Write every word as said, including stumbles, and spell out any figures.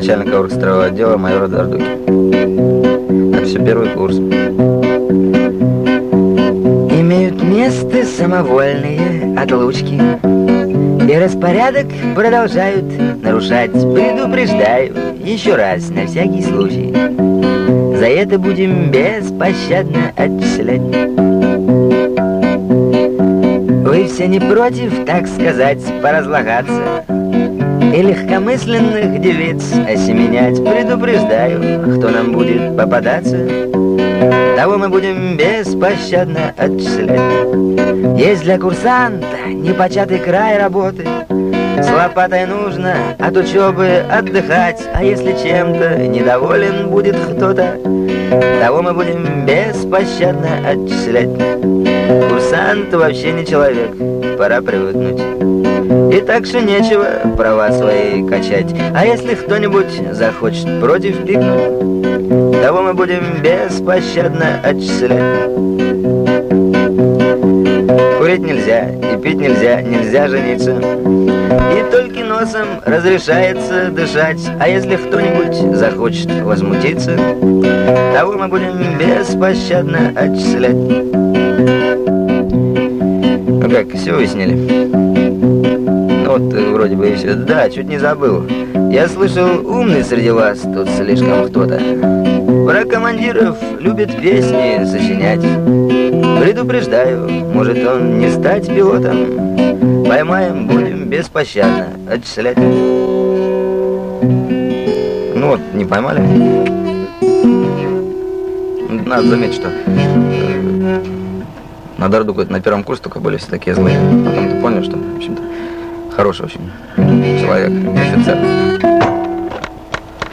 начальника оргстроевого отдела майора Дардуки. Это все первый курс. Имеют место самовольные отлучки, и распорядок продолжают нарушать. Предупреждаю еще раз, на всякий случай. За это будем беспощадно отчислять. Вы все не против, так сказать, поразлагаться и легкомысленных девиц осеменять? Предупреждаю, кто нам будет попадаться, того мы будем беспощадно отчислять. Есть для курсанта непочатый край работы, с лопатой нужно от учебы отдыхать. А если чем-то недоволен будет кто-то, того мы будем беспощадно отчислять. Курсант вообще не человек, пора привыкнуть. И так что нечего права свои качать. А если кто-нибудь захочет против пикнуть, того мы будем беспощадно отчислять. Курить нельзя, и пить нельзя, нельзя жениться, и только носом разрешается дышать. А если кто-нибудь захочет возмутиться, того мы будем беспощадно отчислять. Ну как, все выяснили? Ну вот, вроде бы и все. Да, чуть не забыл. Я слышал, умный среди вас тут слишком кто-то. Про командиров любит песни сочинять. Предупреждаю, может он не стать пилотом. Поймаем, будем беспощадно отчислять. Ну вот, не поймали. Надо заметить, что на Дардуку на первом курсе только были все такие злые. Потом ты понял, что, в общем-то, хороший очень человек, офицер.